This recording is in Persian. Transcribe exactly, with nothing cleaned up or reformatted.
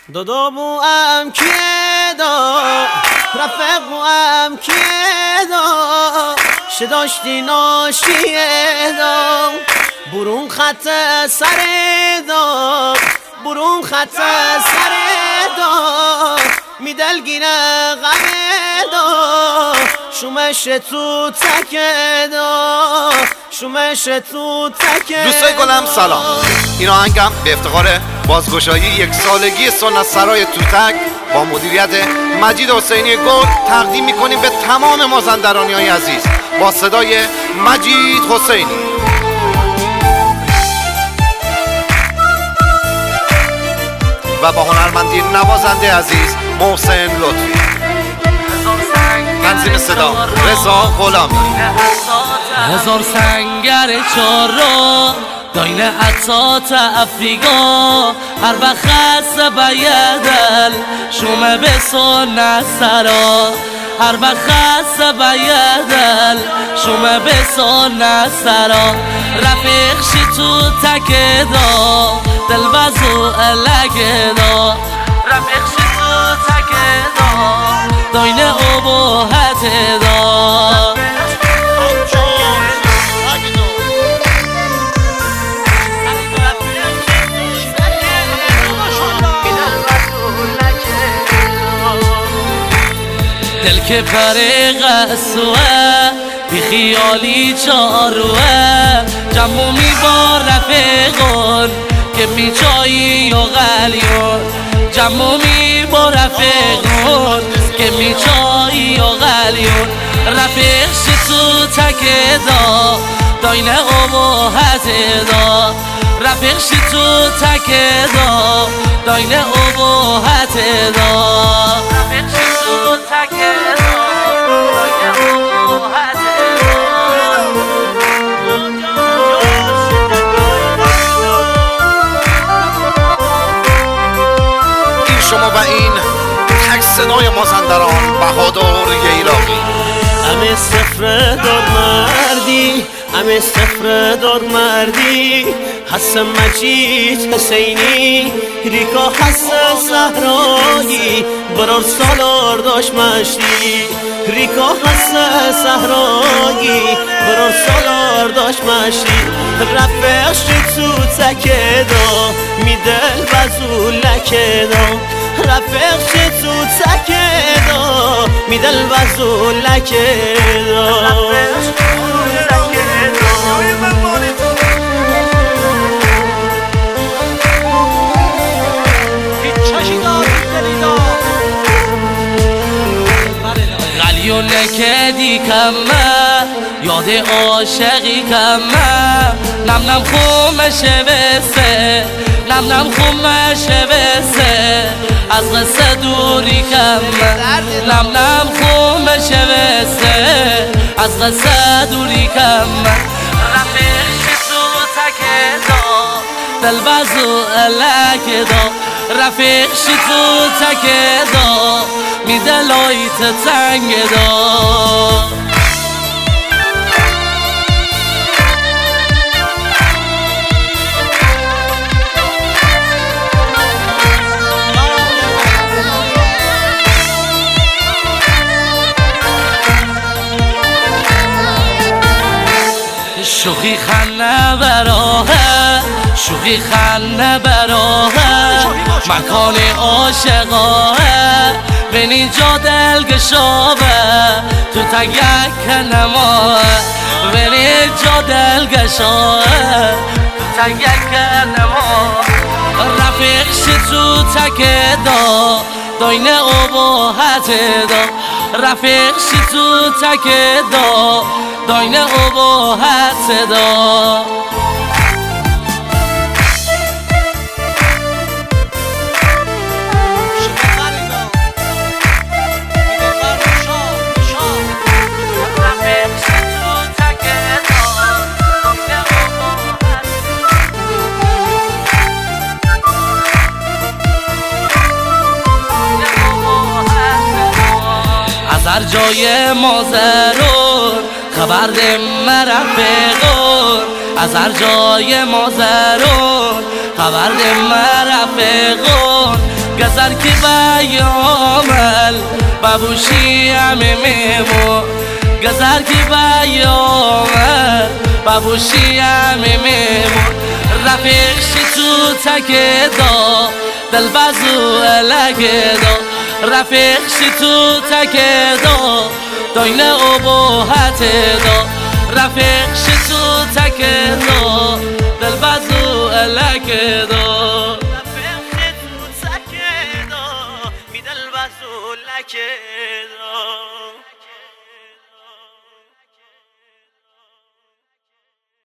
دادا بو ام کیه دا رفق بو ام کیه دا شداشتی ناشیه دا برون خط سر دا برون خط سر دا میدلگینه غمه دا شومش تو تکه دا شومش تو تکه. دوستای گلم سلام، این آهنگم به افتخار بازگشایی یک سالگی سنت سرای توتک با مدیریت مجید حسینی گل تقدیم میکنیم به تمام مازندرانی های عزیز با صدای مجید حسینی و با هنرمندی نوازنده عزیز محسن لطفی. تنظیم صدا رضا غلامی. هزار سنگر چارا داینه عطات افریقا هر وقت خسته بیدل شومه به سنت سرا هر وقت خسته بیدل شومه به سنت سرا رفیقشی تو تکه دا دل بزو الگه دا رفیقشی تو تکه دا داینه ابوحت دا دل که پره قصوه بی خیالی چاروه جمعی با رفیقون که میچایی و غلیون جمعی با رفیقون که میچایی و غلیون رفیقش تو تکه دا داینه ابوحت دا رفیقش تو تکه دا داینه ابوحت دا رفیقش تو تکه دا داینه ابوحت این شما و این تک صدای مازندران بهادر ییلاقی. ام سفر دار مردی ام سفر دار مردی حسن مجید حسینی ریکا حسن زهرایی برار سالار داشت مشتی ریکا حسن زهرایی برار سالار داشت مشتی رفیقش تو تکه دا میدل بزو لکه دا رفیقش تو تکه دا میدل بزو لکه دا غلیونه که دیکمه یاد عاشقی کمه نم نم خومشه بسه نم نم خومشه بسه از قصه دوری کمه نم نم خومشه بسه از قصه دوری کمه رفیقش تو تکه دا دل بزو الک دا رفیقش تو تکه دا میده لایت تنگ دا شوخی خنه براه شوخی خنه براه مکان عاشقاه بینی جا دلگشابه تو تگک نماه بینی جا دلگشابه تو تگک نماه رفیقش تو تکه دا داینه ابوحت دا رفیقش تو تکه دا داینه ابوحت دا هر جای مازرون خبر ده مرفقون از هر جای مازرون خبر ده مرفقون گذر که بیامل بابوشی همه میمون گذر که بیامل بابوشی همه میمون رفیقش تو تکه دا دل بازو الگه دا رفیقش تو تکه دا داینه ابوحت دا رفیقش تو تکه دا دل بازو الگه دا رفیقش تو تکه دا می دل بازو الگه دا